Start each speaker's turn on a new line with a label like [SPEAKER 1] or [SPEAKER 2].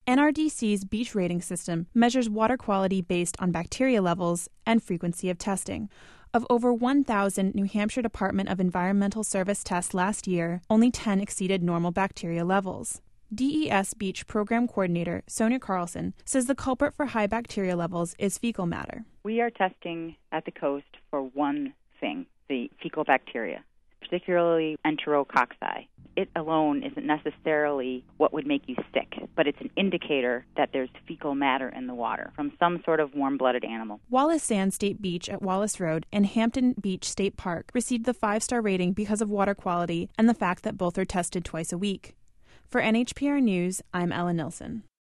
[SPEAKER 1] NRDC's beach rating system measures water quality based on bacteria levels and frequency of testing. Of over 1,000 New Hampshire Department of Environmental Service tests last year, only 10 exceeded normal bacteria levels. DES Beach Program Coordinator Sonia Carlson says the culprit for high bacteria levels is fecal matter.
[SPEAKER 2] We are testing at the coast for one thing, the fecal bacteria, particularly Enterococci. It alone isn't necessarily what would make you sick, but it's an indicator that there's fecal matter in the water from some sort of warm-blooded animal.
[SPEAKER 1] Wallace Sand State Beach at Wallace Road and Hampton Beach State Park received the 5-star rating because of water quality and the fact that both are tested twice a week. For NHPR News, I'm Ellen Nilsson.